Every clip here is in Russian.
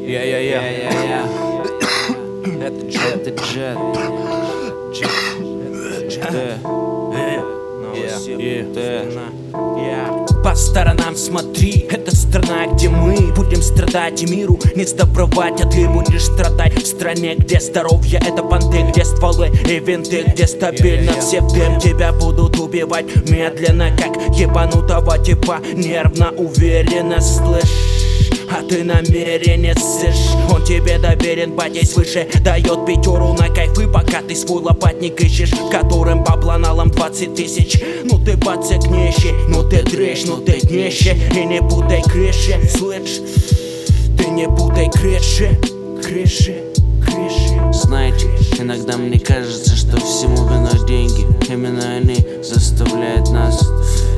Это Джет. По сторонам смотри, это страна, где мы будем страдать и миру не сдобровать, а ты будешь страдать в стране, где здоровье это банды, где стволы и винты, где стабильно все в дым. Тебя будут убивать медленно, как ебанутого типа, нервно, уверенно, слышь. А ты намеренно ссышь. Он тебе доверен, батей свыше дает пятеру на кайфы, пока ты свой лопатник ищешь, которым бабла налом 20 тысяч. Ну ты пацак нищий, ну ты дрыщ, ну ты днище. И не путай крыши, слышь. Ты не путай крыши. Знаете, иногда мне кажется, что всему виной деньги. Именно они заставляют нас.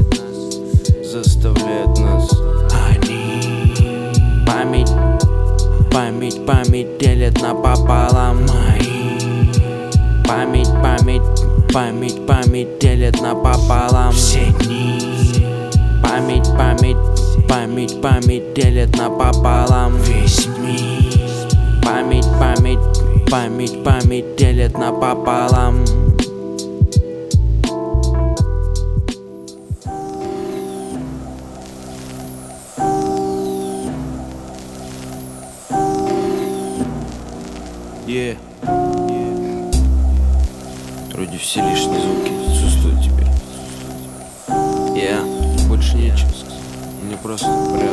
Память делят напополам. Память делят напополам. Все дни. Память делят напополам. Весь мир. Память делят напополам. Вроде все лишние звуки отсутствуют теперь. Больше нечего сказать. Мне просто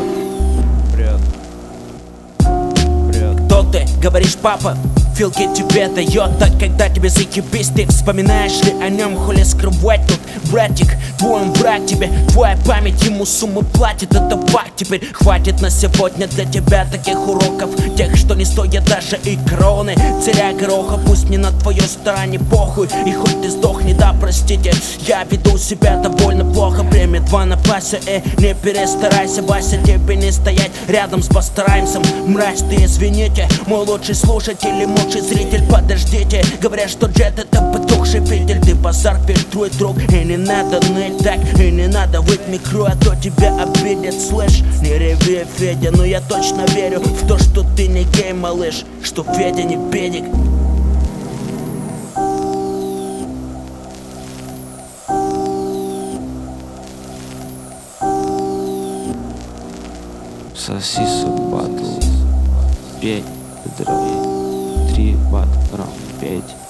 приятно. Кто ты? Говоришь, папа? Филки тебе дает, так когда тебе заебись, ты вспоминаешь ли о нем, хули скрывать тут, братик? Твой он враг тебе, твоя память ему суммы платит, это факт. Теперь хватит на сегодня для тебя таких уроков, тех, что не стоят даже и кроны. Царя гороха, пусть не на твоей стороне, похуй. И хоть ты сдохни, да простите, я веду себя довольно плохо. Время 2 на пасе, не перестарайся, Вася, тебе не стоять рядом с постараемся. Мразь, ты извините, мой лучший слушатель и лучший зритель, подождите. Говорят, что Джет это потухший фитиль, ты базар фильтруй, друг. И не надо ныть так, и не надо выть микро, а то тебя обидят, слышь. Не реви, Федя, но я точно верю в то, что ты не гей, малыш, что Федя не педик. Сосисок батл 5 дров 3 бат раунд 5.